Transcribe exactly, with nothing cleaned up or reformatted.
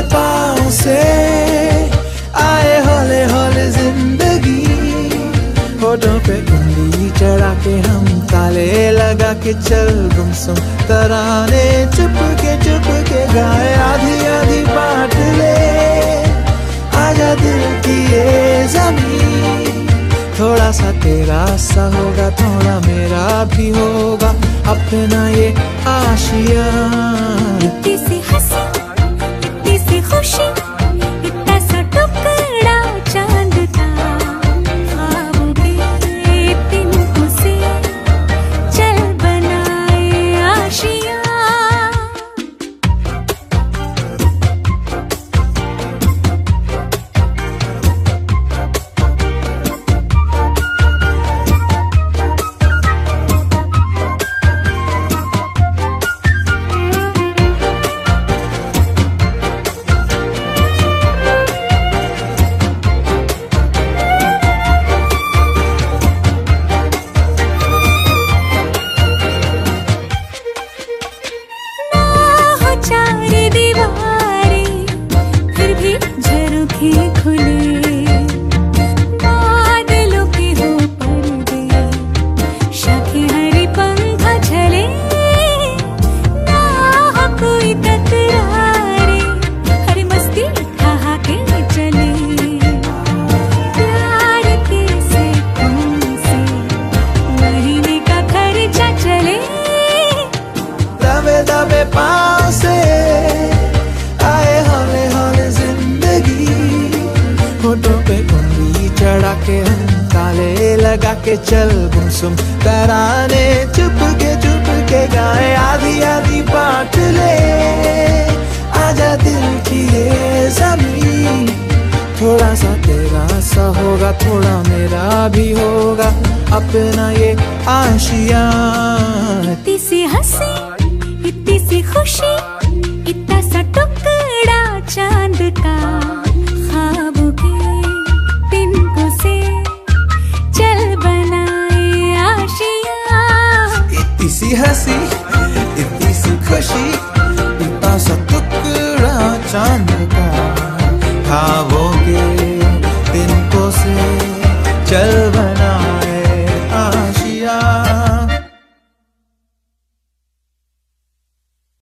पाँव से आए हौले हौले जिंदगी, होठों पे उंगली चढ़ा के हम ताले लगा के चल गुमसुम तराने चुप के चुप के गाए, आधी आधी बांट ले आजा दिल की ये ज़मीन, थोड़ा सा तेरा सा होगा थोड़ा मेरा भी होगा अपना ये आशिया। इतनी सी हंसी इतनी सी खुशी इतना सा टुकड़ा चांद का, ख्वाबों के तिनकों से चल बनाए आशिया। चार दीवारें फिर भी झरोखे खुले, बादलों के हो पर्दे शाखे हरी पंखा झले, ना हो कोई तकरारे हरी मस्ती कहा के चले, प्यार के सैकों से महीने का खर्चा चले, दबे दबे पाँव से आए हौले हौले जिंदगी, होठों पे उंगली चढ़ा के हम ताले लगा के चल गुमसुम तराने चुप के चुप के गाए, आधी आधी बांट ले आजा दिल की ये ज़मीन, थोड़ा सा तेरा सा होगा थोड़ा मेरा भी होगा अपना ये आशिया। इतनी सी हंसी इतनी सी खुशी इतना सा टुकड़ा चांद का, ख्वाबों के तिनकों से चल बनाए आशिया। इतनी सी हंसी